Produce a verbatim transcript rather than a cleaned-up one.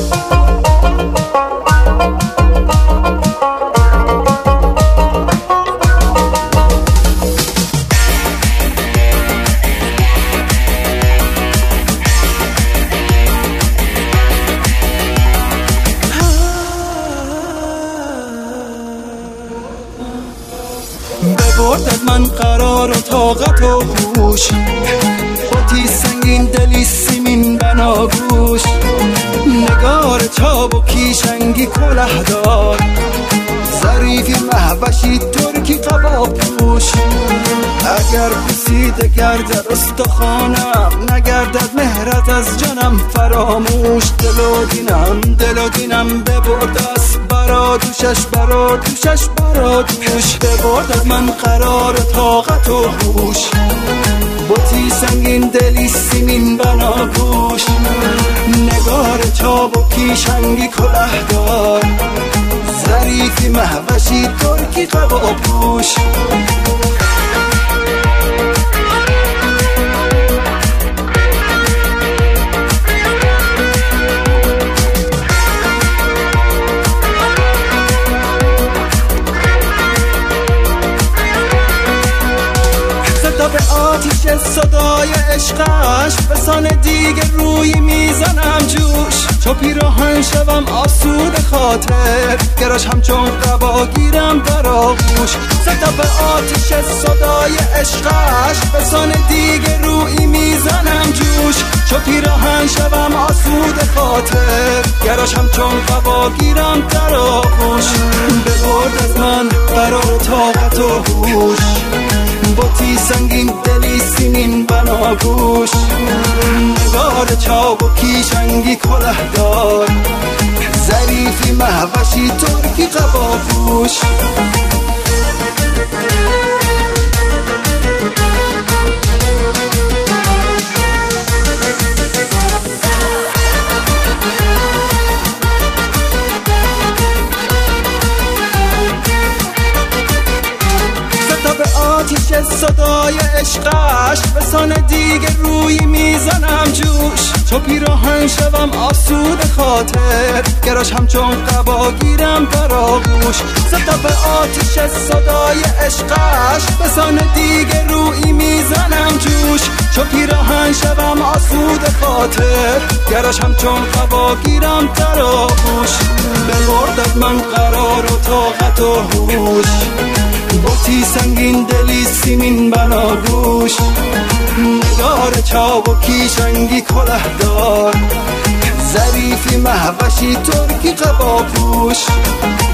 ببرد از من قرار و طاقت و هوش، با تی سنگین دلی سیمین بناگوش، نگار چابکی شنگی کله دار، ظریفی مهوشی ترکی قبا پوش. اگر بوسیده گردد استخوانم، نگردد مهرت از جانم فراموش. دل و دینم دل و دینم ببرد از برا دوشش برا دوشش برا دوش. ببرد از من قرار طاقت و هوش، بطی سنگین دلی سیمین بناگوش، نگار چابکی شنگی کله دار، ظریفی مهوشی ترکی قبا پوش. به آتیش صدای عشقش، بسان دیگه روی میزنم جوش. چو پیراهن شوم آسود خاطر، گراش همچون قبا گیرم در آغوش. صدا به آتیش صدای عشقش، بسان دیگه روی میزنم جوش. چو پیراهن شوم آسود خاطر، گراش همچون قبا گیرم در آغوش. ببرد از من قرار طاقت و هوش، بطی سنگین دلی سیمین بناگوش، نگار چابکی شنگی کله دار، ظریفی مهوشی ترکی قبا پوش. آتیش صدای عشقش، بسان دیگه روی میزنم جوش. چو پیراهن شوم آسود خاطر، گراش همچون قبا گیرم در آغوش. صدا به آتیش صدای عشقش، بسان دیگه روی میزنم جوش. چو پیراهن شوم آسود خاطر، گراش همچون قبا گیرم در آغوش. ببرد از من قرار و طاقت و هوش، بطی سنگین دلی سیمین بناگوش، نگار چابکی شنگی کله دار، ظریفی مهوشی ترکی قبا پوش.